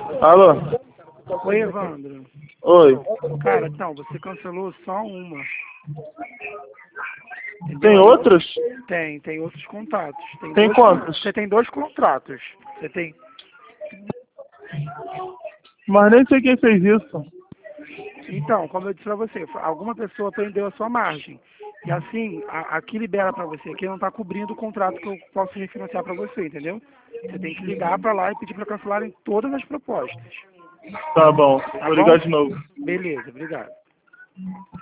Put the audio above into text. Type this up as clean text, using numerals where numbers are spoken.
Alô? Oi, Evandro. Oi. Cara, então, você cancelou só uma. Entendeu? Tem outros? Tem outros contatos. Tem dois quantos? Você tem 2 contratos. Você tem... Mas nem sei quem fez isso. Então, como eu disse pra você, alguma pessoa prendeu a sua margem. E assim, aqui libera pra você, que não tá cobrindo o contrato que eu posso refinanciar pra você, entendeu? Você tem que ligar pra lá e pedir pra cancelarem todas as propostas. Tá bom. Tá Vou bom? ligar de novo. Beleza, obrigado.